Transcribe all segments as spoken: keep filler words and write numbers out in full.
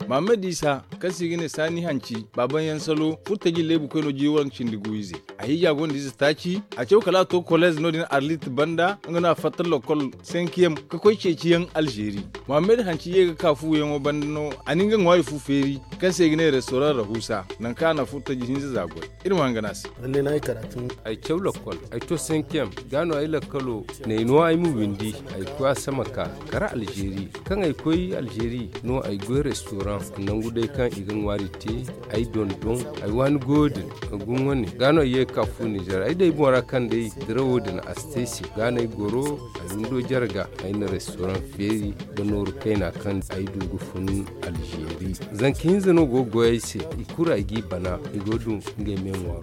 Muhammad Isa kasi gine sani hanci baban yan salo furta gi lebu kono jiwan cindiguize a hija gon disa taci a cew kala to college no din arlit banda ngana fatal lokol cinquième ka koy ceciyan Algerie Muhammad hanci yega kafu yan bandano aninga ngwari fu feri kan sai gine restaurant rahusa nan kana furta gi hinza zago irin wanganas lalle nayi karatu ai cew lokol ai to cinquième gano ai lokolo ne no ai mu windi ai kwa samaka kara Algerie kan ai koy Algerie no ai go restaurant nan gudai kan igan wari te ai don don ai wani godin gun wani gano ye kafu Niger ai dai bora kan dai drawo din astesi gano goro ai ndo jarga ai na restaurant feri da noru kaina kan ai dugu fun Algerie zan kin zano gogo ai se ikura gi bana igodu nge menwa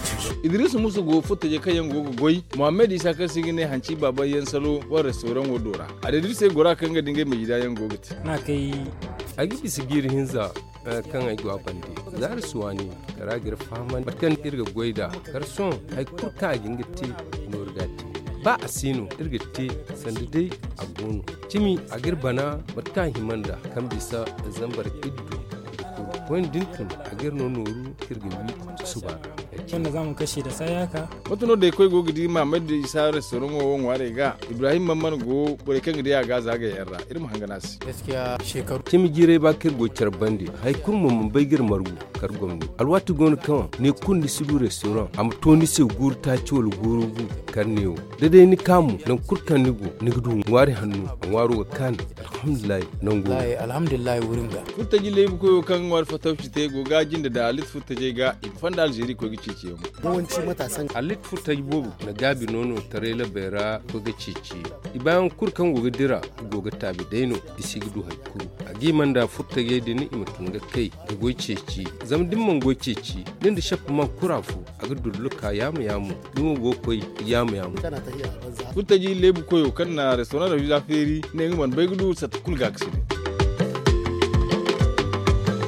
Idris Musu go futa je kayan gogo goy Muhammad Isa ka sigine hanci baba yan salo wa restaurant wodora a da dirse gora kan ga dinga mai gidayen gogoti na kai a gibi sigir hinza kan ai gwa bande zar suwani karagir faman barkan irga goida karson ai kurka gingiti norgati ba asino irgiti sandidai agonu cimi agir bana barkan himanda kan bisa zambar iddu wani dintun agir no noru kirga wi subana wanda zamu kashe da sayaka mutuno da kai go gidi Muhammad Isa restaurant wo ware ga Ibrahim Mamman go bore kan gidi ya ga zaga yarra irin hanganas gaskiya shekaru timi gire ba kirgo charbande hay kurmo mun bai gir margu kar gomni alwatu gon kan ne kun sidu restaurant am to ni se gurta ciwol gurugu karnewo dai ni kamu nan kurkan nigo nigdu ware hannu waro kan alhamdulillah nan go alhamdulillah wurin ga futta gile bu ko kan war fatawci te go gajin da dalit futta je ga infanda Algeria ko gici ce mu yawanci matasan alit futta bobu na gabi nono tarela bera ko gici ce ibayan kurkan go dira go ga tabi daino isigdu haikuru agi manda futta ge dini imatun ga kai da go ceci zam dimman go ceci din da shafa man kurafu aga dulluka yamu yamu dimo go koi yamu yamu kana tahiya banza futta ji lebu koyo kan na restaurant da feri ne ngman bai gudu sa kulga aksine